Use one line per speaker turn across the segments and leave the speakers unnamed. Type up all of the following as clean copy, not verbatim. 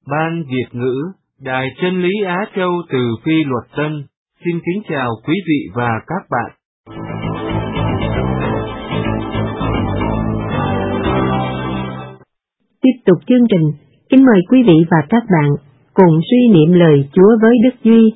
Ban Việt ngữ, Đài Chân lý Á Châu từ Phi Luật Tân, xin kính chào quý vị và các bạn.
Tiếp tục chương trình, kính mời quý vị và các bạn cùng suy niệm lời Chúa với Đức Duy.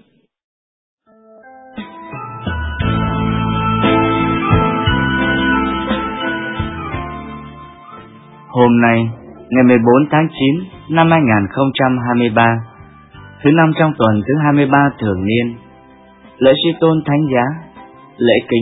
Hôm nay, ngày 14 tháng 9 năm 2023, thứ năm trong tuần thứ 23 thường niên, lễ suy tôn thánh giá, lễ kính.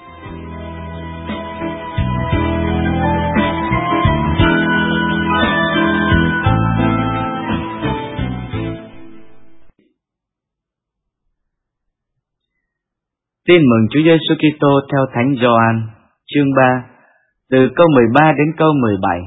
Tin mừng Chúa Giêsu Kitô theo Thánh Gioan, chương 3, từ câu 13 đến câu 17.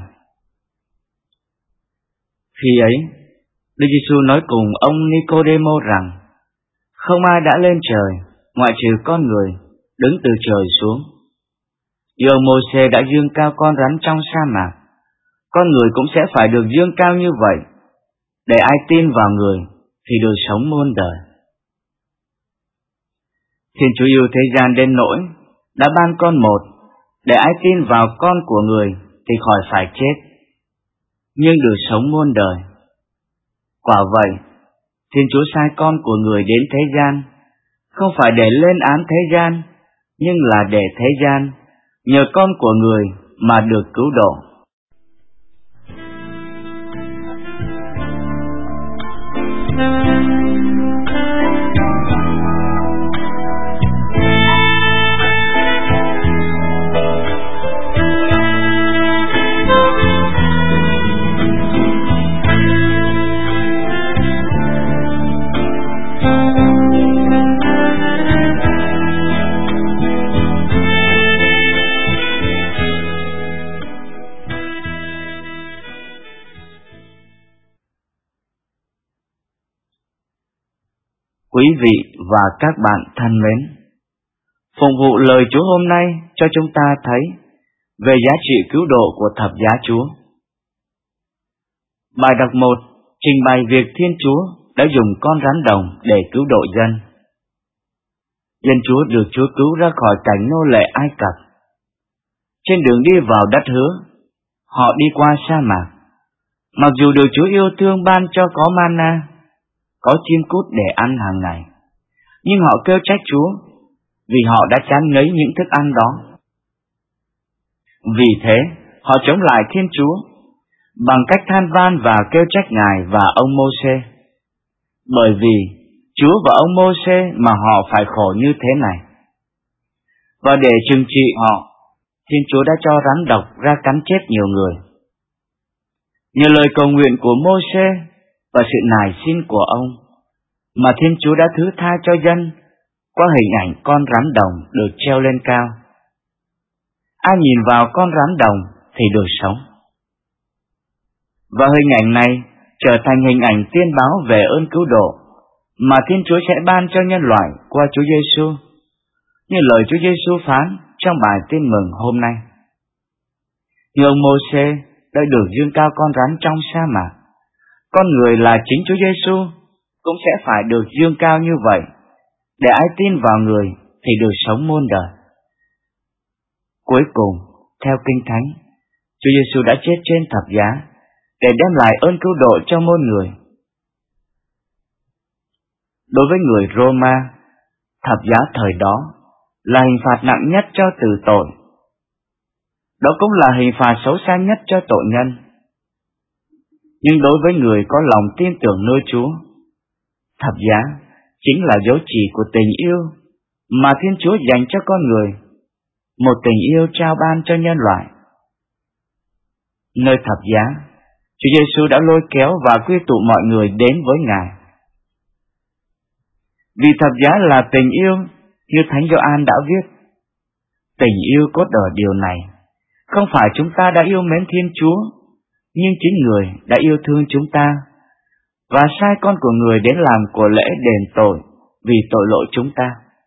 Khi ấy, Đức Giêsu nói cùng ông Nicôđêmô rằng: không ai đã lên trời ngoại trừ con người đứng từ trời xuống. Như ông Mô-sê đã dương cao con rắn trong sa mạc, con người cũng sẽ phải được dương cao như vậy, để ai tin vào người thì được sống muôn đời. Thiên Chúa yêu thế gian đến nỗi đã ban con một, để ai tin vào con của người thì khỏi phải chết, nhưng được sống muôn đời. Quả vậy, Thiên Chúa sai con của người đến thế gian, không phải để lên án thế gian, nhưng là để thế gian nhờ con của người mà được cứu độ. Quý vị và các bạn thân mến, phụng vụ lời Chúa hôm nay cho chúng ta thấy về giá trị cứu độ của thập giá Chúa. Bài đọc 1 trình bày việc Thiên Chúa đã dùng con rắn đồng để cứu độ dân. Dân Chúa được Chúa cứu ra khỏi cảnh nô lệ Ai Cập. Trên đường đi vào đất hứa, họ đi qua sa mạc. Mặc dù được Chúa yêu thương ban cho có mana, có chim cút để ăn hàng ngày, nhưng họ kêu trách Chúa vì họ đã chán ngấy những thức ăn đó. Vì thế, họ chống lại Thiên Chúa bằng cách than van và kêu trách Ngài và ông Mô-sê. Bởi vì Chúa và ông Mô-sê mà họ phải khổ như thế này. Và để trừng trị họ, Thiên Chúa đã cho rắn độc ra cắn chết nhiều người. Nhờ lời cầu nguyện của Mô-sê và sự nài xin của ông mà Thiên Chúa đã thứ tha cho dân qua hình ảnh con rắn đồng được treo lên cao. Ai nhìn vào con rắn đồng thì được sống. Và hình ảnh này trở thành hình ảnh tiên báo về ơn cứu độ mà Thiên Chúa sẽ ban cho nhân loại qua Chúa Giêsu, như lời Chúa Giêsu phán trong bài tin mừng hôm nay. Như ông Mô-sê đã được dương cao con rắn trong sa mạc, con người là chính Chúa Giêsu cũng sẽ phải được dương cao như vậy, để ai tin vào người thì được sống muôn đời. Cuối cùng, theo Kinh Thánh, Chúa Giêsu đã chết trên thập giá để đem lại ơn cứu độ cho muôn người. Đối với người Roma, thập giá thời đó là hình phạt nặng nhất cho từ tội. Đó cũng là hình phạt xấu xa nhất cho tội nhân. Nhưng đối với người có lòng tin tưởng nơi Chúa, thập giá chính là dấu chỉ của tình yêu mà Thiên Chúa dành cho con người, một tình yêu trao ban cho nhân loại. Nơi thập giá, Chúa Giêsu đã lôi kéo và quy tụ mọi người đến với Ngài. Vì thập giá là tình yêu, như Thánh Gioan đã viết, tình yêu cốt ở điều này, không phải chúng ta đã yêu mến Thiên Chúa, nhưng chính Người đã yêu thương chúng ta và sai con của Người đến làm của lễ đền tội vì tội lỗi chúng ta.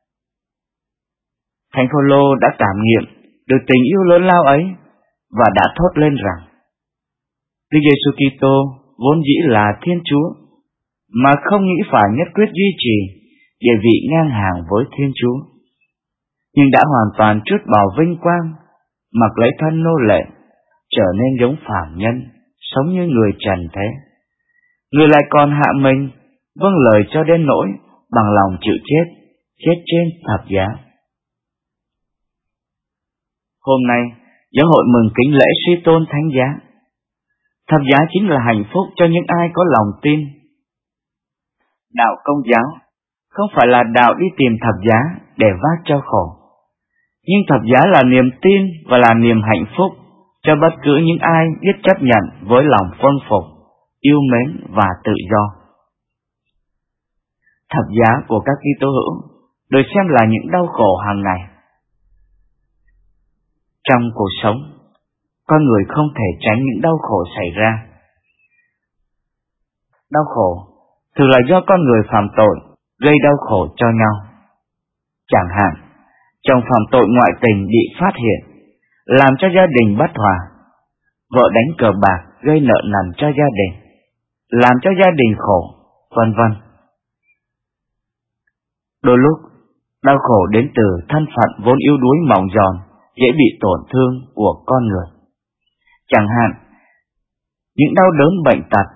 Thánh Phaolô đã cảm nghiệm được tình yêu lớn lao ấy và đã thốt lên rằng: Đức Giêsu Kitô vốn dĩ là Thiên Chúa, mà không nghĩ phải nhất quyết duy trì địa vị ngang hàng với Thiên Chúa, nhưng đã hoàn toàn trút bỏ vinh quang, mặc lấy thân nô lệ, trở nên giống phàm nhân, sống như người trần thế. Người lại còn hạ mình, vâng lời cho đến nỗi bằng lòng chịu chết, chết trên thập giá. Hôm nay, giáo hội mừng kính lễ suy tôn thánh giá. Thập giá chính là hạnh phúc cho những ai có lòng tin. Đạo Công giáo không phải là đạo đi tìm thập giá để vác cho khổ, nhưng thập giá là niềm tin và là niềm hạnh phúc cho bất cứ những ai biết chấp nhận với lòng vâng phục, yêu mến và tự do. Thập giá của các Kitô hữu được xem là những đau khổ hàng ngày. Trong cuộc sống, con người không thể tránh những đau khổ xảy ra. Đau khổ thường là do con người phạm tội gây đau khổ cho nhau. Chẳng hạn, chồng phạm tội ngoại tình bị phát hiện, làm cho gia đình bất hòa, vợ đánh cờ bạc gây nợ nần cho gia đình, làm cho gia đình khổ, vân vân. Đôi lúc, đau khổ đến từ thân phận vốn yếu đuối mỏng giòn, dễ bị tổn thương của con người. Chẳng hạn, những đau đớn bệnh tật.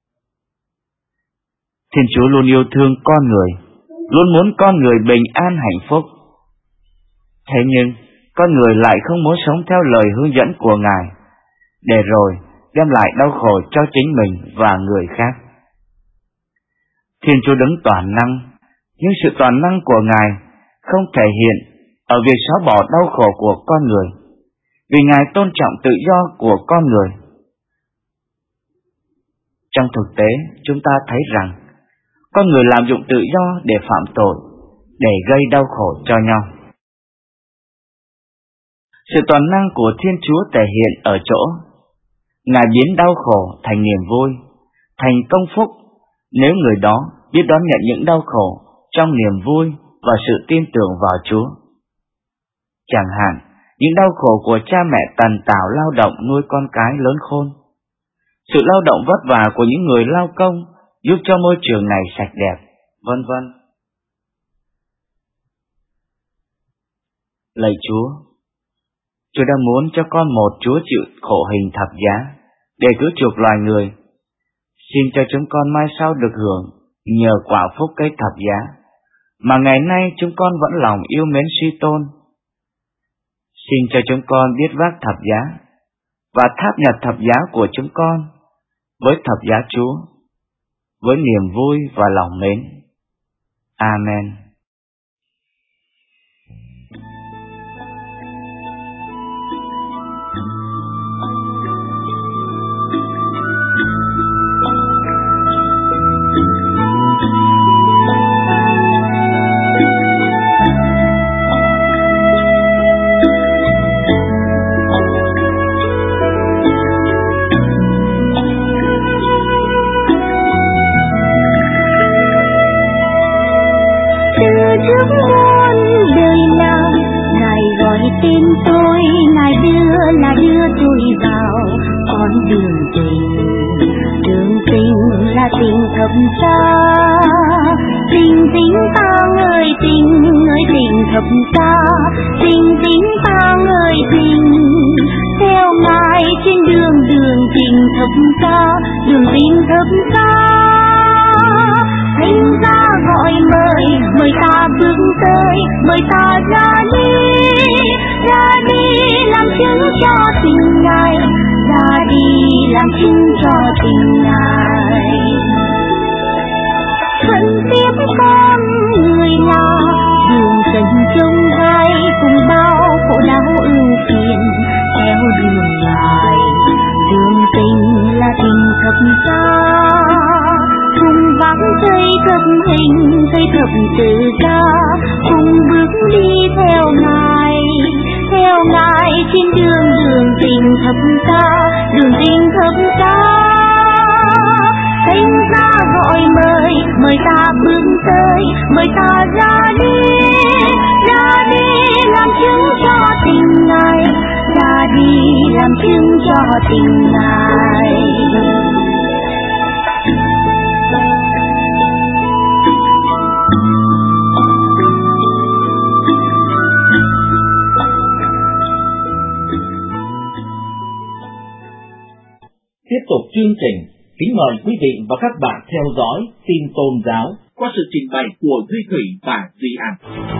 Thiên Chúa luôn yêu thương con người, luôn muốn con người bình an hạnh phúc. Thế nhưng, con người lại không muốn sống theo lời hướng dẫn của Ngài, để rồi đem lại đau khổ cho chính mình và người khác. Thiên Chúa đấng toàn năng, nhưng sự toàn năng của Ngài không thể hiện ở việc xóa bỏ đau khổ của con người, vì Ngài tôn trọng tự do của con người. Trong thực tế, chúng ta thấy rằng con người lạm dụng tự do để phạm tội, để gây đau khổ cho nhau. Sự toàn năng của Thiên Chúa thể hiện ở chỗ Ngài biến đau khổ thành niềm vui, thành công phúc, nếu người đó biết đón nhận những đau khổ trong niềm vui và sự tin tưởng vào Chúa. Chẳng hạn, những đau khổ của cha mẹ tần tảo lao động nuôi con cái lớn khôn, sự lao động vất vả của những người lao công giúp cho môi trường này sạch đẹp, vân vân. Lạy Chúa, Chúa đã muốn cho con một Chúa chịu khổ hình thập giá để cứu chuộc loài người. Xin cho chúng con mai sau được hưởng nhờ quả phúc cây thập giá mà ngày nay chúng con vẫn lòng yêu mến suy tôn. Xin cho chúng con biết vác thập giá và tháp nhặt thập giá của chúng con với thập giá Chúa, với niềm vui và lòng mến. Amen.
Trước muôn đời nào Ngài gọi tên tôi, Ngài đưa tôi vào con đường tình. Đường tình là tình thập giá, tình ta ngợi tình thập giá, tình ta ngợi tình. Theo Ngài trên đường tình thập giá, đường tình thập giá. Thánh giá gọi mời ta bước tới, mời ta ra đi làm chứng cho tình Ngài, ra đi làm chứng cho tình Ngài. Thuận tiếp con người nào, đường trần trông gai cùng bao khổ đau ưu phiền, theo đường Ngài. Đường tình là tình thập giá, cùng vắng cây thập hình, cây thập tự giá, cùng bước đi theo Ngài trên đường tình thập giá, đường tình thập giá. Thánh giá gọi mời ta bước tới, mời ta ra đi làm chứng cho tình Ngài, ra đi làm chứng cho tình Ngài.
tục chương trình, kính mời quý vị và các bạn theo dõi tin tôn giáo qua sự trình bày của Duy Thủy và Duy An.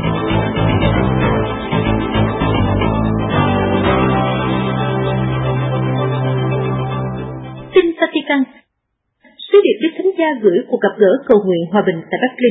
Tin Vatican. Sứ điệp Đức Thánh Cha gửi cuộc gặp gỡ cầu nguyện hòa bình tại Berlin.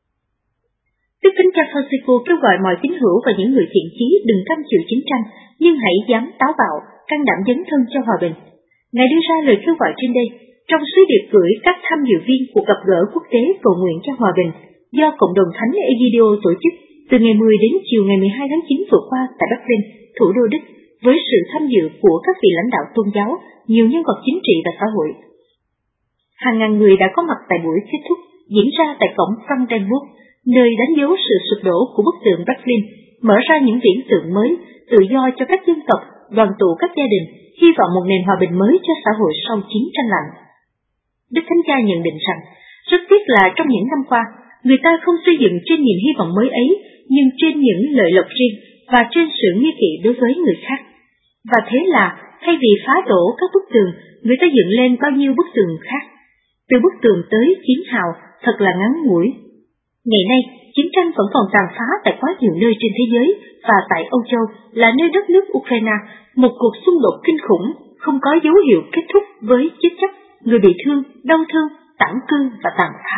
Đức Thánh Cha Francisco kêu gọi mọi tín hữu và những người thiện chí đừng cam chịu chiến tranh, nhưng hãy dám táo bạo, can đảm dấn thân cho hòa bình. Ngài đưa ra lời kêu gọi trên đây trong sứ điệp gửi các tham dự viên cuộc gặp gỡ quốc tế cầu nguyện cho hòa bình do Cộng đồng Thánh Egidio tổ chức từ ngày 10 đến chiều ngày 12 tháng 9 vừa qua tại Berlin, thủ đô Đức, với sự tham dự của các vị lãnh đạo tôn giáo, nhiều nhân vật chính trị và xã hội. Hàng ngàn người đã có mặt tại buổi kết thúc diễn ra tại cổng Brandenburg, nơi đánh dấu sự sụp đổ của bức tường Berlin, mở ra những viễn tượng mới, tự do cho các dân tộc, đoàn tụ các gia đình, hy vọng một nền hòa bình mới cho xã hội sau chiến tranh lạnh. Đức Thánh Cha nhận định rằng, rất tiếc là trong những năm qua, người ta không xây dựng trên niềm hy vọng mới ấy, nhưng trên những lợi lộc riêng và trên sự nghi kỵ đối với người khác. Và thế là, thay vì phá đổ các bức tường, người ta dựng lên bao nhiêu bức tường khác. Từ bức tường tới chiến hào thật là ngắn ngủi. Ngày nay, chiến tranh vẫn còn tàn phá tại quá nhiều nơi trên thế giới, và tại Âu Châu là nơi đất nước Ukraine, một cuộc xung đột kinh khủng, không có dấu hiệu kết thúc với chết chóc, người bị thương, đau thương, tản cư và tàn phá.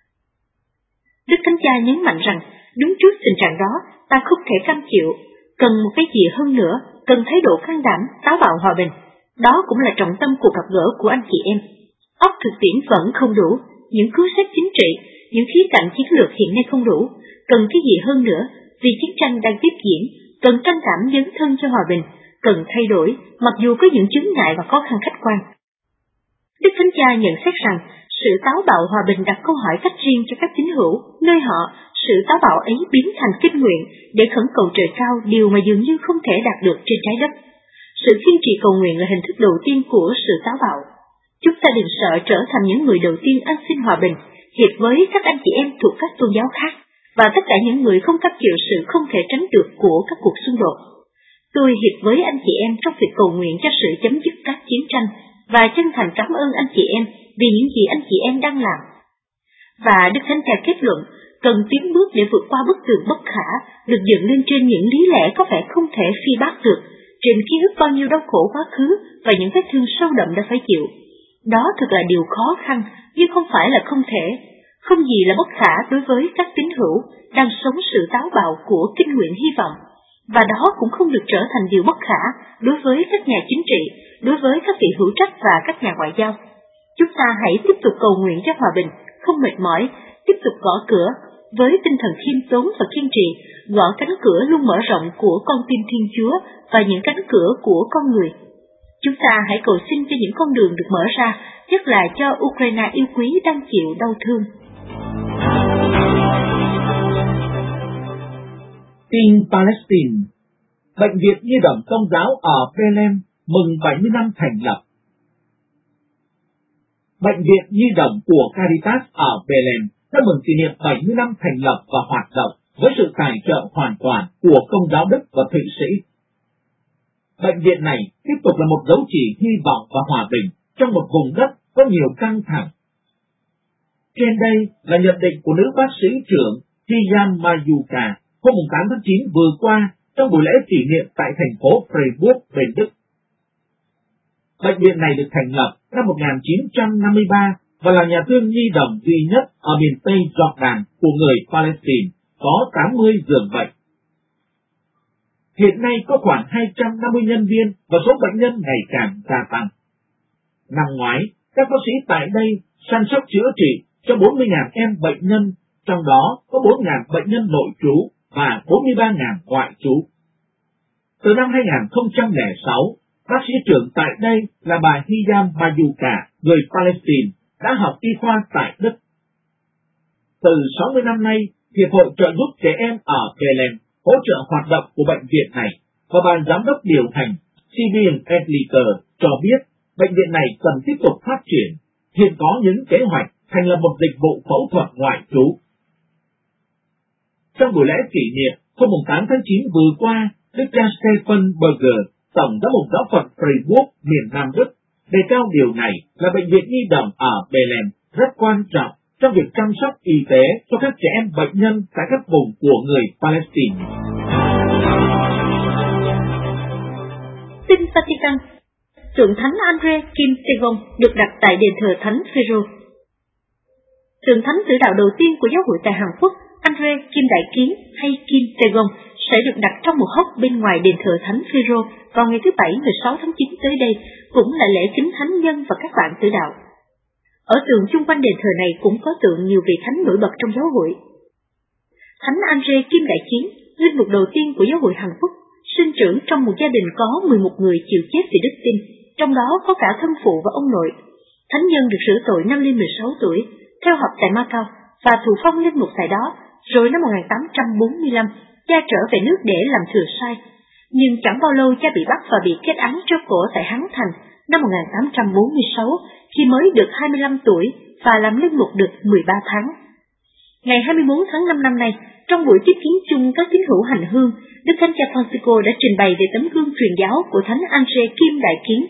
Đức Thánh Cha nhấn mạnh rằng, đứng trước tình trạng đó, ta không thể cam chịu, cần một cái gì hơn nữa, cần thái độ can đảm, táo bạo hòa bình. Đó cũng là trọng tâm cuộc gặp gỡ của anh chị em. Óc thực tiễn vẫn không đủ, những cứu xét chính trị, những khía cạnh chiến lược hiện nay không đủ, cần cái gì hơn nữa, vì chiến tranh đang tiếp diễn, cần can đảm dấn thân cho hòa bình, cần thay đổi, mặc dù có những chướng ngại và khó khăn khách quan. Đức Thánh Cha nhận xét rằng, sự táo bạo hòa bình đặt câu hỏi cách riêng cho các tín hữu, nơi họ, sự táo bạo ấy biến thành kinh nguyện để khẩn cầu trời cao điều mà dường như không thể đạt được trên trái đất. Sự kiên trì cầu nguyện là hình thức đầu tiên của sự táo bạo. Chúng ta đừng sợ trở thành những người đầu tiên ăn xin hòa bình, hiệp với các anh chị em thuộc các tôn giáo khác, và tất cả những người không cam chịu sự không thể tránh được của các cuộc xung đột. Tôi hiệp với anh chị em trong việc cầu nguyện cho sự chấm dứt các chiến tranh, và chân thành cảm ơn anh chị em vì những gì anh chị em đang làm. Và Đức Thánh Cha kết luận, cần tiến bước để vượt qua bức tường bất khả, được dựng lên trên những lý lẽ có vẻ không thể phi bác được, trên ký ức bao nhiêu đau khổ quá khứ và những vết thương sâu đậm đã phải chịu. Đó thật là điều khó khăn, nhưng không phải là không thể. Không gì là bất khả đối với các tín hữu đang sống sự táo bạo của kinh nguyện hy vọng. Và đó cũng không được trở thành điều bất khả đối với các nhà chính trị, đối với các vị hữu trách và các nhà ngoại giao. Chúng ta hãy tiếp tục cầu nguyện cho hòa bình, không mệt mỏi, tiếp tục gõ cửa, với tinh thần khiêm tốn và kiên trì, gõ cánh cửa luôn mở rộng của con tim Thiên Chúa và những cánh cửa của con người. Chúng ta hãy cầu xin cho những con đường được mở ra, nhất là cho Ukraine yêu quý đang chịu đau thương.
Tin Palestine. Bệnh viện Nhi đồng Công giáo ở Bethlehem mừng 70 năm thành lập. Bệnh viện Nhi đồng của Caritas ở Bethlehem đã mừng kỷ niệm 70 năm thành lập và hoạt động với sự tài trợ hoàn toàn của Công giáo Đức và Thụy Sĩ. Bệnh viện này tiếp tục là một dấu chỉ hy vọng và hòa bình trong một vùng đất có nhiều căng thẳng. Trên đây là nhận định của nữ bác sĩ trưởng Tijan Mayuka hôm 8 tháng 9 vừa qua trong buổi lễ kỷ niệm tại thành phố Freiburg, bên Đức. Bệnh viện này được thành lập năm 1953 và là nhà thương nhi đồng duy nhất ở miền Tây Jordan của người Palestine, có 80 giường bệnh. Hiện nay có khoảng 250 nhân viên và số bệnh nhân ngày càng gia tăng. Năm ngoái, các bác sĩ tại đây săn sóc chữa trị cho 40.000 em bệnh nhân, trong đó có 4.000 bệnh nhân nội trú và 43.000 ngoại trú. Từ năm 2006, bác sĩ trưởng tại đây là bà Hiyam Mayuka, người Palestine, đã học y khoa tại Đức. Từ 60 năm nay, Hiệp hội trợ giúp trẻ em ở Bethlehem hỗ trợ hoạt động của bệnh viện này, và ban giám đốc điều hành Sibyl Edliker cho biết bệnh viện này cần tiếp tục phát triển, hiện có những kế hoạch thành lập một dịch vụ phẫu thuật ngoại trú. Trong buổi lễ kỷ niệm hôm 8 tháng 9 vừa qua, Đức cha Stefan Berger, Tổng giám mục giáo phận Freiburg, miền Nam Đức, Đề cao điều này là bệnh viện nhi đồng ở Bethlehem rất quan trọng trong việc chăm sóc y tế cho các trẻ em bệnh nhân tại các vùng của người Palestine.
Tin Vatican, tượng thánh Andre Kim Tae-gong được đặt tại đền thờ Thánh Phêrô. Tượng thánh tử đạo đầu tiên của giáo hội tại Hàn Quốc, Andre Kim Đại Kiến hay Kim Tae-gong sẽ được đặt trong một hốc bên ngoài đền thờ Thánh Phêrô vào ngày thứ Bảy 16 tháng 9 tới đây, cũng là lễ kính thánh nhân và các bạn tử đạo. Ở tường chung quanh đền thờ này cũng có tượng nhiều vị thánh nổi bật trong giáo hội. Thánh Andre Kim Đại Kiến, linh mục đầu tiên của giáo hội Hàn Quốc, sinh trưởng trong một gia đình có 11 người chịu chết vì đức tin, trong đó có cả thân phụ và ông nội. Thánh nhân được xử tội năm lên 16 tuổi, theo học tại Macau và thụ phong linh mục tại đó, rồi năm 1845 cha trở về nước để làm thừa sai. Nhưng chẳng bao lâu cha bị bắt và bị kết án treo cổ tại Hán Thành năm 1846 khi mới được 25 tuổi và làm linh mục được 13 tháng. Ngày 24 tháng 5 năm nay, trong buổi tiếp kiến chung các tín hữu hành hương, Đức Thánh Cha Francisco đã trình bày về tấm gương truyền giáo của Thánh Andre Kim Đại Kiến.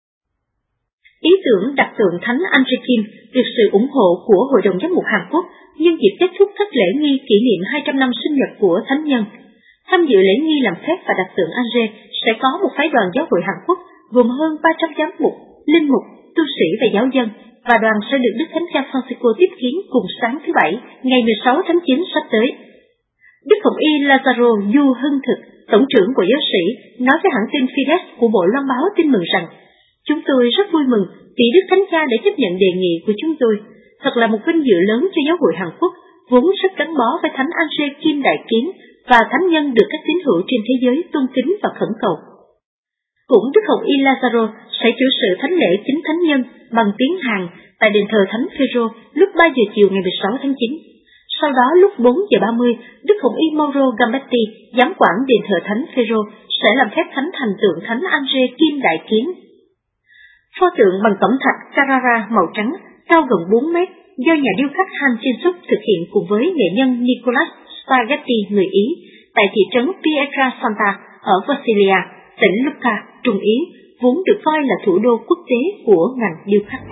Ý tưởng đặt tượng Thánh Andre Kim được sự ủng hộ của Hội đồng Giám mục Hàn Quốc nhân dịp kết thúc các lễ nghi kỷ niệm 200 năm sinh nhật của Thánh nhân. Tham dự lễ nghi làm phép và đặt tượng Andre sẽ có một phái đoàn giáo hội Hàn Quốc gồm hơn 300 giám mục, linh mục, tu sĩ và giáo dân, và đoàn sẽ được Đức Thánh Cha Francisco tiếp kiến cùng sáng thứ Bảy, ngày 16 tháng 9 sắp tới. Đức Hồng Y Lazaro Du Hưng Thực, tổng trưởng của giáo sĩ, nói với hãng tin Fides của Bộ Loan báo tin mừng rằng: "Chúng tôi rất vui mừng vì Đức Thánh Cha đã chấp nhận đề nghị của chúng tôi. Thật là một vinh dự lớn cho giáo hội Hàn Quốc, vốn rất gắn bó với Thánh Andre Kim Đại Kiến và thánh nhân được các tín hữu trên thế giới tôn kính và khẩn cầu." Cũng Đức Hồng Y Lazaro sẽ chủ sự thánh lễ kính thánh nhân bằng tiếng Hàn tại đền thờ Thánh Phêrô lúc 3 giờ chiều ngày 16 tháng 9. Sau đó lúc 4 giờ 30, Đức Hồng Y Mauro Gambatti, giám quản đền thờ Thánh Phêrô, sẽ làm phép thánh thành tượng Thánh Andre Kim Đại Kiến. Pho tượng bằng cẩm thạch Carrara màu trắng, cao gần 4 mét, do nhà điêu khắc Han Chin-suk thực hiện cùng với nghệ nhân Nicolas Spaghetti người Ý, tại thị trấn Pietrasanta ở Versilia, tỉnh Lucca, Trung Ý, vốn được coi là thủ đô quốc tế của ngành điêu khắc.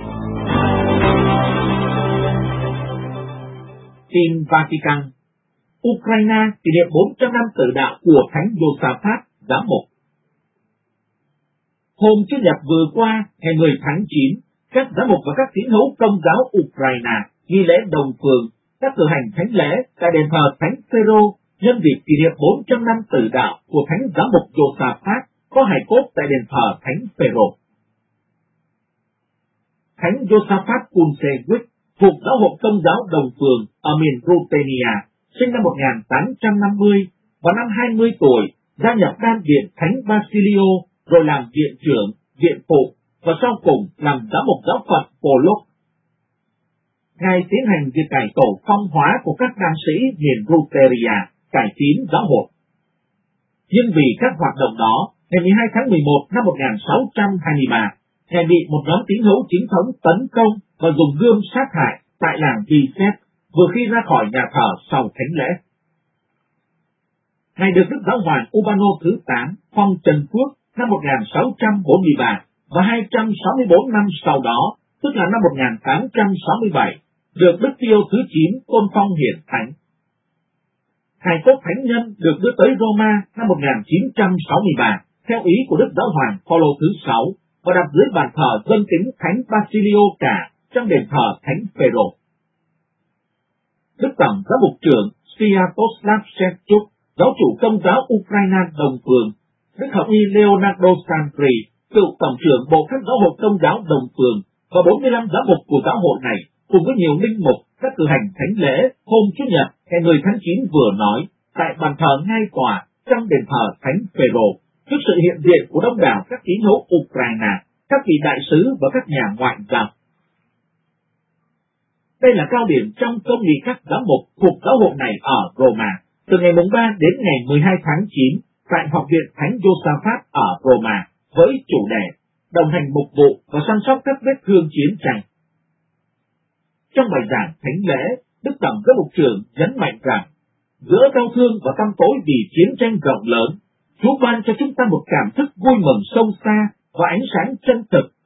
Tin Vatican, Ukraine kỷ niệm 400 năm tử đạo của Thánh Josaphat, giám mục. Hôm Chủ nhật vừa qua, ngày 10 tháng 9, các giám mục và các tín hữu Công giáo Ukraine nghi lễ đồng phường các cử hành thánh lễ tại đền thờ Thánh Phêrô nhân dịp kỷ niệm 400 năm tử đạo của Thánh giám mục Josaphat có hài cốt tại đền thờ Thánh Phêrô. Thánh Josaphat Kunsewicz thuộc giáo hội Công giáo Đồng Phường ở miền Rutenia, sinh năm 1850 và năm 20 tuổi gia nhập đan viện Thánh Basilio, rồi làm viện trưởng, viện phụ và sau cùng làm giám mục giáo phận Polok. Ngài tiến hành việc cải tổ phong hóa của các đan sĩ miền Ruteria, cải tín giáo hội. Nhưng vì các hoạt động đó, ngày 12 tháng 11 năm 1623, Ngài bị một nhóm tín hữu chính thống tấn công và dùng gươm sát hại tại làng Bicep vừa khi ra khỏi nhà thờ sau thánh lễ. Ngài được Đức Giáo hoàng Urbano thứ 8 phong trần phước năm 1643 và 264 năm sau đó, tức là năm 1867, được Đức Pio thứ 9 tôn phong hiển thánh. Hài cốt thánh nhân được đưa tới Roma năm 1963 theo ý của Đức Giáo hoàng Phaolô thứ 6 và đặt dưới bàn thờ dân kính Thánh Basilio cả trong đền thờ Thánh Phêrô. Đức Tổng Giám mục trưởng Sviatoslav Shevchuk, giáo chủ Công giáo Ukraine Đồng Phường, Đức Hồng Y Leonardo Sandri, cựu tổng trưởng Bộ các giáo hội Công giáo Đồng Phường và 45 giám mục của giáo hội này cùng với nhiều linh mục đã cử hành thánh lễ hôm Chủ nhật ngày 10 tháng 9 vừa nói tại bàn thờ ngay tòa trong đền thờ Thánh Phêrô trước sự hiện diện của đông đảo các tín hữu Ukraine, các vị đại sứ và các nhà ngoại giao. Đây là cao điểm trong công nghị các giám mục thuộc giáo hội này ở Roma từ ngày 3 đến ngày 12 tháng 9 tại Học viện Thánh Josaphat ở Roma với chủ đề đồng hành mục vụ và săn sóc các vết thương chiến tranh. Trong bài giảng thánh lễ, Đức Tổng Giám mục trưởng nhấn mạnh rằng giữa đau thương và tăm tối vì chiến tranh rộng lớn, Chúa ban cho chúng ta một cảm thức vui mừng sâu xa và ánh sáng chân thực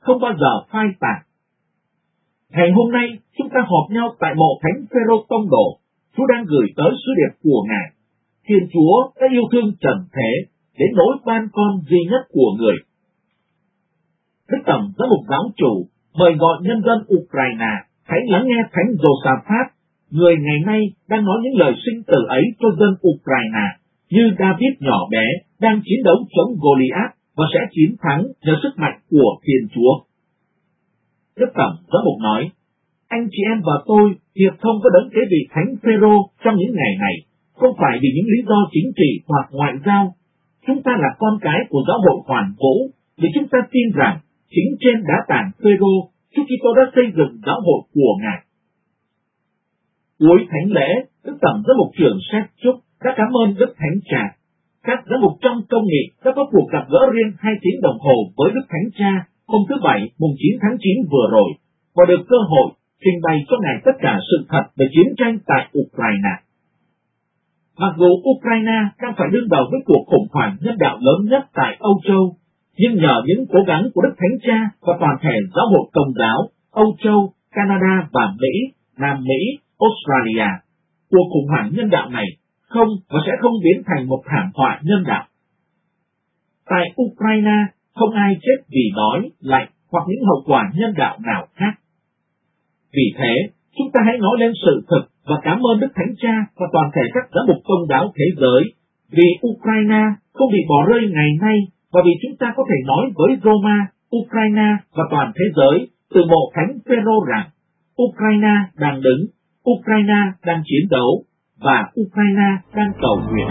không bao giờ phai tàn. Ngày hôm nay, chúng ta họp nhau tại mộ Thánh Phêrô Tông Đồ. Chúa đang gửi tới sứ điệp của Ngài. Thiên Chúa đã yêu thương trần thế đến nỗi ban con duy nhất của người. Đức Tổng Giám mục Giáo chủ mời gọi nhân dân Ukraine hãy lắng nghe Thánh Giô-sa-phát, người ngày nay đang nói những lời sinh tử ấy cho dân Ukraine, như David nhỏ bé đang chiến đấu chống Goliath và sẽ chiến thắng nhờ sức mạnh của Thiên Chúa. Đức Tổng Giám mục nói, anh chị em và tôi hiệp thông với đấng kế vị Thánh Phêrô trong những ngày này, không phải vì những lý do chính trị hoặc ngoại giao. Chúng ta là con cái của giáo hội hoàn vũ, vì chúng ta tin rằng chính trên đá tảng Phêrô, Chúa Kitô đã xây dựng giáo hội của Ngài. Cuối thánh lễ, Đức Tổng Giám mục trưởng Shevchuk đã cảm ơn Đức Thánh Cha. Các giám mục trong công nghị đã có cuộc gặp gỡ riêng 2 tiếng đồng hồ với Đức Thánh Cha hôm thứ Bảy, mùng 9 tháng 9 vừa rồi, và được cơ hội trình bày cho Ngài tất cả sự thật về chiến tranh tại Ukraine. Mặc dù Ukraine đang phải đương đầu với cuộc khủng hoảng nhân đạo lớn nhất tại Âu Châu, nhưng nhờ những cố gắng của Đức Thánh Cha và toàn thể giáo hội Công giáo, Âu Châu, Canada và Mỹ, Nam Mỹ, Australia, cuộc khủng hoảng nhân đạo này không và sẽ không biến thành một thảm họa nhân đạo. Tại Ukraine, không ai chết vì đói, lạnh hoặc những hậu quả nhân đạo nào khác. Vì thế, chúng ta hãy nói lên sự thực và cảm ơn Đức Thánh Cha và toàn thể các giám mục Công giáo thế giới vì Ukraine không bị bỏ rơi ngày nay và vì chúng ta có thể nói với Roma, Ukraine và toàn thế giới từ mộ Thánh Phêrô rằng Ukraine đang đứng, Ukraine đang chiến đấu và Ukraine đang cầu nguyện.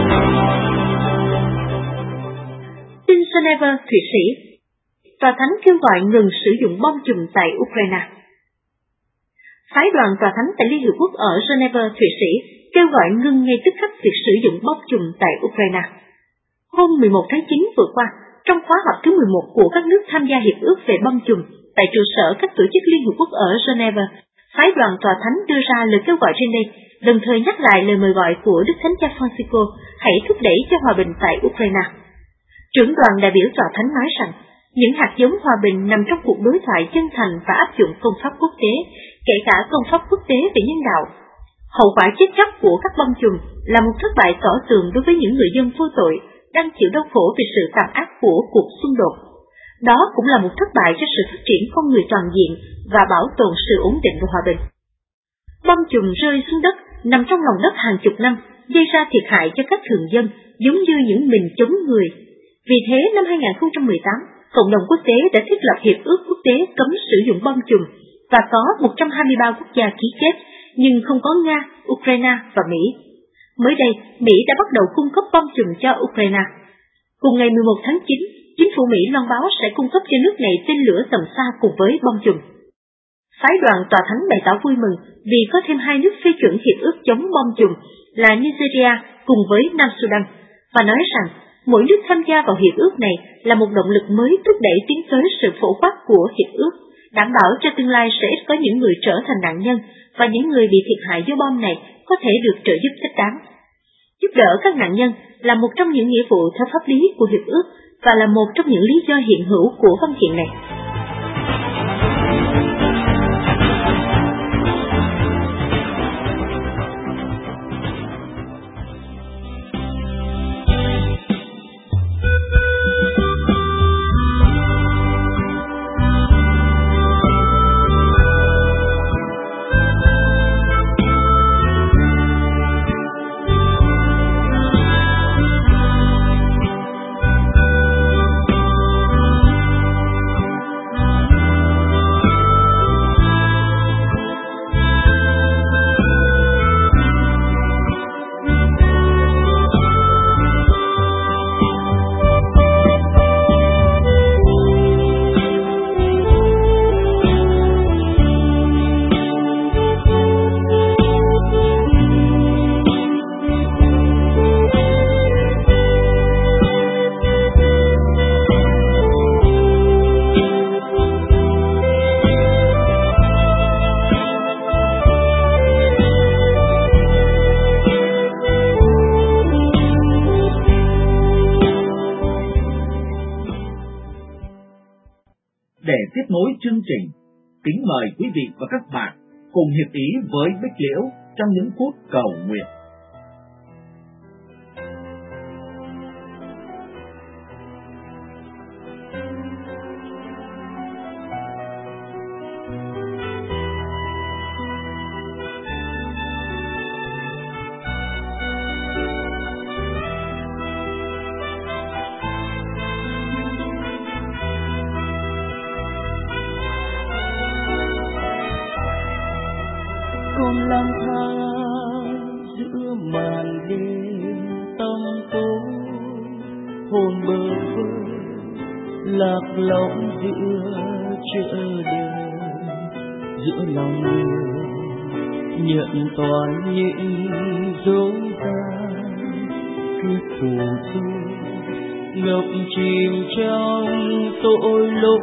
Tin Geneva, Thụy Sĩ. Tòa Thánh kêu gọi ngừng sử dụng bom chùm tại Ukraine. Phái đoàn Tòa Thánh tại Liên Hiệp Quốc ở Geneva, Thụy Sĩ kêu gọi ngừng ngay tức khắc việc sử dụng bom chùm tại Ukraine. Hôm 11 tháng 9 vừa qua, trong khóa họp thứ 11 của các nước tham gia hiệp ước về bom chùm tại trụ sở các tổ chức Liên Hiệp Quốc ở Geneva, phái đoàn Tòa Thánh đưa ra lời kêu gọi trên đây, đồng thời nhắc lại lời mời gọi của Đức Thánh Cha Francisco hãy thúc đẩy cho hòa bình tại Ukraine. Trưởng đoàn đại biểu Tòa Thánh nói rằng, những hạt giống hòa bình nằm trong cuộc đối thoại chân thành và áp dụng công pháp quốc tế, kể cả công pháp quốc tế về nhân đạo. Hậu quả chết chóc của các bom chùm là một thất bại tỏ tường đối với những người dân vô tội đang chịu đau khổ vì sự tàn ác của cuộc xung đột. Đó cũng là một thất bại cho sự phát triển con người toàn diện và bảo tồn sự ổn định và hòa bình. Bom chùm rơi xuống đất, nằm trong lòng đất hàng chục năm, gây ra thiệt hại cho các thường dân giống như những mình chống người. Vì thế, năm 2018, cộng đồng quốc tế đã thiết lập Hiệp ước Quốc tế cấm sử dụng bom chùm và có 123 quốc gia ký kết, nhưng không có Nga, Ukraine và Mỹ. Mới đây, Mỹ đã bắt đầu cung cấp bom chùm cho Ukraine. Cùng ngày 11 tháng 9, chính phủ Mỹ loan báo sẽ cung cấp cho nước này tên lửa tầm xa cùng với bom chùm. Phái đoàn Tòa Thánh bày tỏ vui mừng vì có thêm 2 nước phê chuẩn hiệp ước chống bom chùm là Nigeria cùng với Nam Sudan, và nói rằng mỗi nước tham gia vào hiệp ước này là một động lực mới thúc đẩy tiến tới sự phổ quát của hiệp ước, đảm bảo cho tương lai sẽ ít có những người trở thành nạn nhân và những người bị thiệt hại do bom này có thể được trợ giúp thích đáng. Giúp đỡ các nạn nhân là một trong những nghĩa vụ theo pháp lý của hiệp ước và là một trong những lý do hiện hữu của văn kiện này.
chương trình, kính mời quý vị và các bạn cùng hiệp ý với Bích Liễu trong những phút cầu nguyện.
Con lang thang giữa màn đêm tăm tối, hồn bơ vơ lạc lõng giữa chợ đời, giữa lòng người nhận toàn những dối gian khi phù du ngập chìm trong tội lỗi.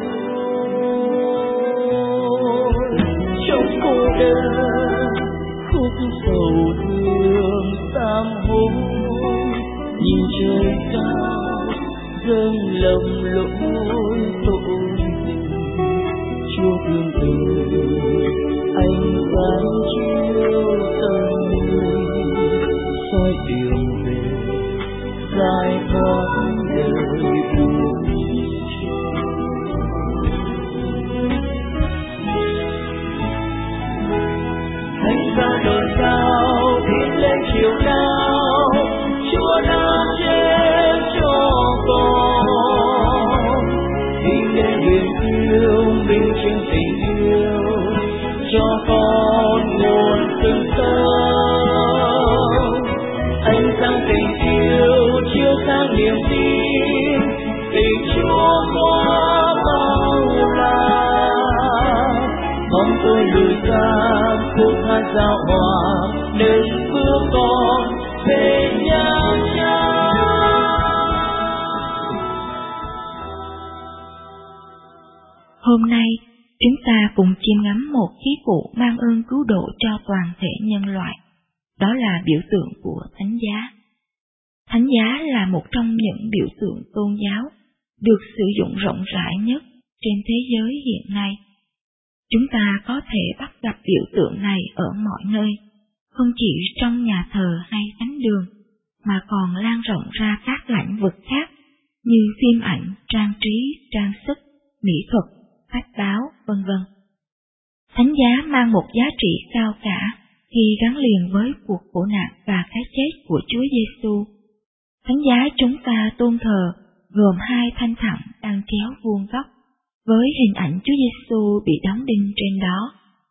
Trong cô đơn khúc sầu thương sám hối, nhìn trời cao dâng lầm lỗi tội tình. Chúa thương đời ánh sáng chiếu tâm linh, soi đường về giải thoát đời buồn. Thánh giá đồi cao tiến lên chiều cao, Chúa đã chết cho con. Đi đến biển yêu minh chứng tình yêu, cho con nguồn sinh sống. Ánh sáng tình yêu chiếu sáng niềm tin, tình Chúa quá bao la. Mong tôi lùi xa khúc hát giao hòa, đừng bước con về nhà Cha.
Hôm nay, chúng ta cùng chiêm ngắm một khí vụ mang ơn cứu độ cho toàn thể nhân loại. Đó là biểu tượng của thánh giá. Thánh giá là một trong những biểu tượng tôn giáo được sử dụng rộng rãi nhất trên thế giới hiện nay. Chúng ta có thể bắt gặp biểu tượng này ở mọi nơi, không chỉ trong nhà thờ hay thánh đường, mà còn lan rộng ra các lĩnh vực khác như phim ảnh, trang trí, trang sức, mỹ thuật, sách báo, v.v. Thánh giá mang một giá trị cao cả khi gắn liền với cuộc khổ nạn và cái chết của Chúa Giêsu. Thánh giá chúng ta tôn thờ gồm hai thanh thẳng đang chéo vuông góc, với hình ảnh Chúa Giêsu bị đóng đinh trên đó.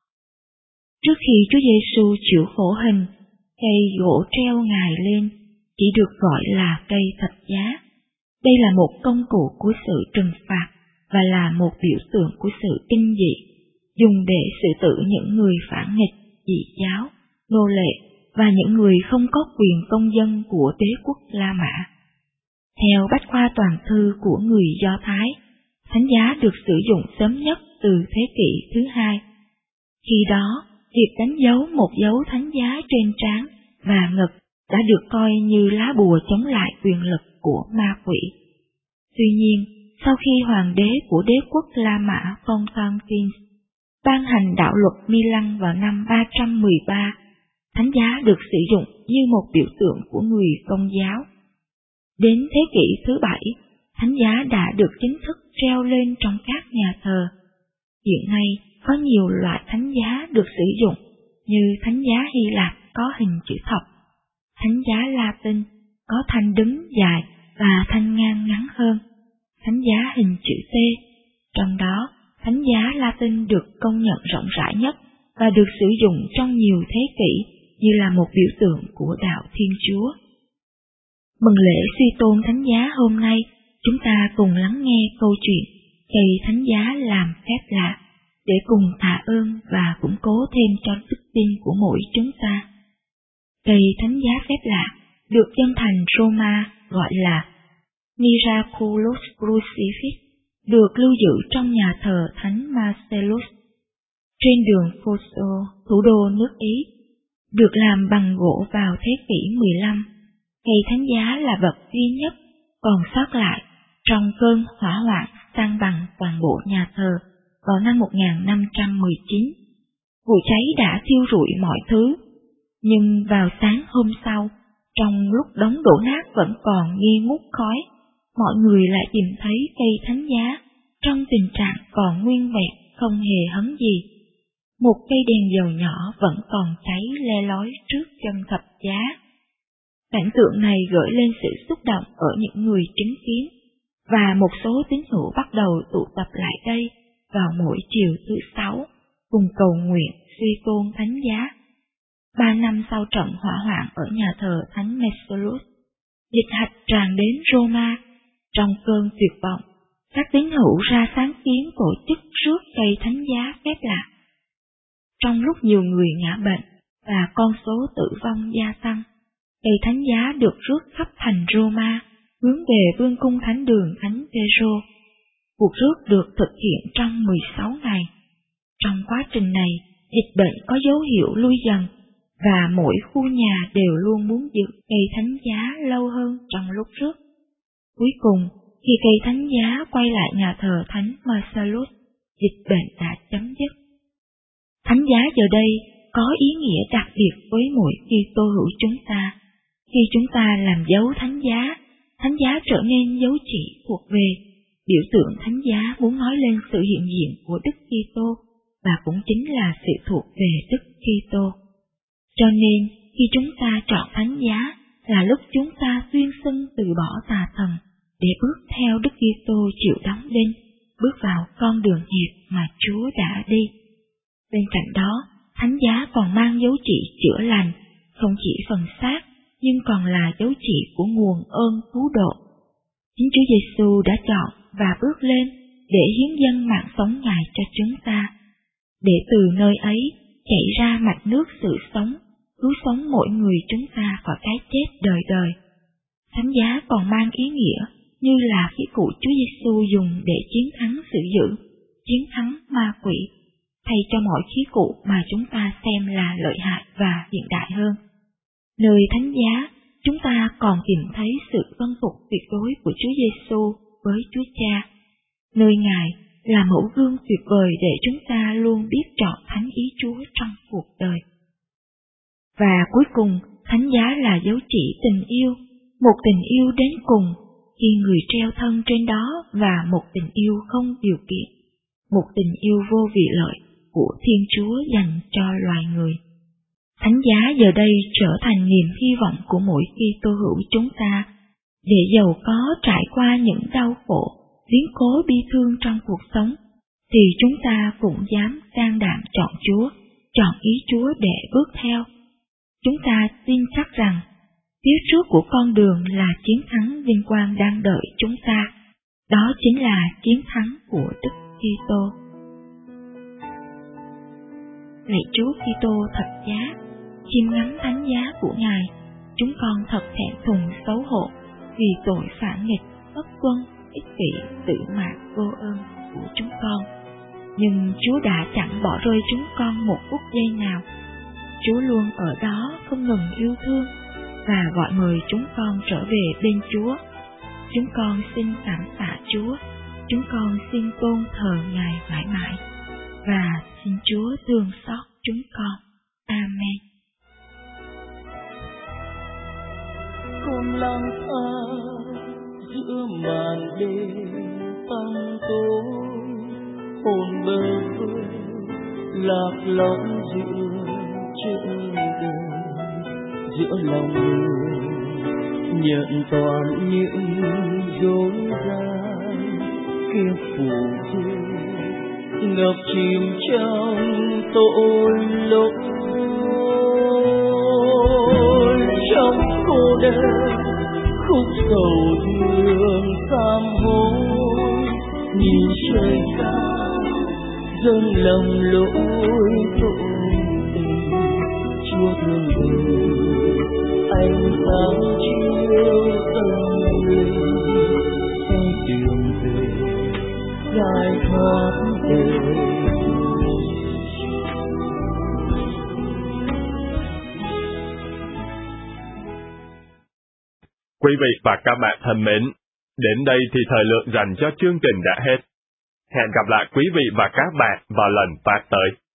Trước khi Chúa Giêsu chịu khổ hình, cây gỗ treo Ngài lên chỉ được gọi là cây thập giá. Đây là một công cụ của sự trừng phạt và là một biểu tượng của sự kinh dị, dùng để xử tử những người phản nghịch, dị giáo, nô lệ và những người không có quyền công dân của đế quốc La Mã. Theo Bách khoa toàn thư của người Do Thái, thánh giá được sử dụng sớm nhất từ thế kỷ thứ 2. Khi đó, việc đánh dấu một dấu thánh giá trên trán và ngực đã được coi như lá bùa chống lại quyền lực của ma quỷ. Tuy nhiên, sau khi hoàng đế của đế quốc La Mã Constantine ban hành đạo luật Milan vào năm 313, thánh giá được sử dụng như một biểu tượng của người Công giáo. Đến thế kỷ thứ 7, thánh giá đã được chính thức treo lên trong các nhà thờ. Hiện nay có nhiều loại thánh giá được sử dụng như thánh giá Hy Lạp có hình chữ thập, thánh giá Latin có thanh đứng dài và thanh ngang ngắn hơn, thánh giá hình chữ T. Trong đó, thánh giá Latin được công nhận rộng rãi nhất và được sử dụng trong nhiều thế kỷ như là một biểu tượng của đạo Thiên Chúa. Mừng lễ suy tôn thánh giá hôm nay, chúng ta cùng lắng nghe câu chuyện cây thánh giá làm phép lạ để cùng tạ ơn và củng cố thêm cho đức tin của mỗi chúng ta. Cây thánh giá phép lạ được dân thành Roma gọi là Miraculous Crucifix, được lưu giữ trong nhà thờ Thánh Marcellus trên đường Fosso, thủ đô nước Ý, được làm bằng gỗ vào thế kỷ 15. Cây thánh giá là vật duy nhất còn sót lại trong cơn hỏa hoạn san bằng toàn bộ nhà thờ vào năm 1519. Vụ cháy đã thiêu rụi mọi thứ, nhưng vào sáng hôm sau, trong lúc đống đổ nát vẫn còn nghi ngút khói, mọi người lại tìm thấy cây thánh giá trong tình trạng còn nguyên vẹn, không hề hấn gì. Một cây đèn dầu nhỏ vẫn còn cháy le lói trước chân thập giá. Cảnh tượng này gợi lên sự xúc động ở những người chứng kiến, và một số tín hữu bắt đầu tụ tập lại đây vào mỗi chiều thứ Sáu, cùng cầu nguyện suy tôn thánh giá. 3 năm sau trận hỏa hoạn ở nhà thờ Thánh Marcellus, dịch hạch tràn đến Roma. Trong cơn tuyệt vọng, các tín hữu ra sáng kiến tổ chức rước cây thánh giá phép lạ. Trong lúc nhiều người ngã bệnh và con số tử vong gia tăng, cây thánh giá được rước khắp thành Roma, hướng về vương cung thánh đường Thánh Phêrô. Cuộc rước được thực hiện trong 16 ngày. Trong quá trình này, dịch bệnh có dấu hiệu lui dần, và mỗi khu nhà đều luôn muốn giữ cây thánh giá lâu hơn trong lúc rước. Cuối cùng, khi cây thánh giá quay lại nhà thờ Thánh Marcellus, dịch bệnh đã chấm dứt. Thánh giá giờ đây có ý nghĩa đặc biệt với mỗi Kitô hữu chúng ta. Khi chúng ta làm dấu thánh giá trở nên dấu chỉ thuộc về, biểu tượng thánh giá muốn nói lên sự hiện diện của Đức Kitô, và cũng chính là sự thuộc về Đức Kitô. Cho nên, khi chúng ta chọn thánh giá là lúc chúng ta tuyên xưng từ bỏ tà thần để bước theo Đức Kitô chịu đóng đinh, bước vào con đường hẹp mà Chúa đã đi. Bên cạnh đó, thánh giá còn mang dấu chỉ chữa lành, không chỉ phần xác, nhưng còn là dấu chỉ của nguồn ơn cứu độ. Chính Chúa Giêsu đã chọn và bước lên để hiến dâng mạng sống Ngài cho chúng ta, để từ nơi ấy chảy ra mạch nước sự sống, cứu sống mỗi người chúng ta khỏi cái chết đời đời. Thánh giá còn mang ý nghĩa như là khí cụ Chúa Giêsu dùng để chiến thắng sự dữ, chiến thắng ma quỷ, thay cho mọi khí cụ mà chúng ta xem là lợi hại và hiện đại hơn. Nơi thánh giá, chúng ta còn tìm thấy sự vâng phục tuyệt đối của Chúa Giêsu với Chúa Cha. Nơi Ngài là mẫu gương tuyệt vời để chúng ta luôn biết chọn thánh ý Chúa trong cuộc đời. Và cuối cùng, thánh giá là dấu chỉ tình yêu, một tình yêu đến cùng, khi người treo thân trên đó, và một tình yêu không điều kiện, một tình yêu vô vị lợi của Thiên Chúa dành cho loài người. Thánh giá giờ đây trở thành niềm hy vọng của mỗi Kitô hữu chúng ta, để dầu có trải qua những đau khổ, biến cố bi thương trong cuộc sống, thì chúng ta cũng dám can đảm chọn Chúa, chọn ý Chúa để bước theo. Chúng ta tin chắc rằng, phía trước của con đường là chiến thắng vinh quang đang đợi chúng ta, đó chính là chiến thắng của Đức Kitô. Lạy Chúa Kitô thập giá, chiêm ngắm thánh giá của Ngài, chúng con thật thẹn thùng xấu hổ vì tội phản nghịch, bất tuân, ích kỷ, tự mãn vô ơn của chúng con. Nhưng Chúa đã chẳng bỏ rơi chúng con một phút giây nào. Chúa luôn ở đó không ngừng yêu thương và gọi mời chúng con trở về bên Chúa. Chúng con xin cảm tạ Chúa, chúng con xin tôn thờ Ngài mãi mãi, và xin Chúa thương xót chúng con. Amen.
Con lang thang giữa màn đêm tăm tối, hồn bơ vơ lạc lõng giữa chữ đời, giữa lòng người nhận toàn những dối rai kia phủ dư ngập chìm trong tội lỗi. Trong cô đơn khúc sầu thương sám hối, nhìn trời cao dâng lòng lỗi tội tình. Chúa thương đời ánh sáng chiếu tâm linh, soi đường về giải thoát đời.
Quý vị và các bạn thân mến, đến đây thì thời lượng dành cho chương trình đã hết. Hẹn gặp lại quý vị và các bạn vào lần phát tới.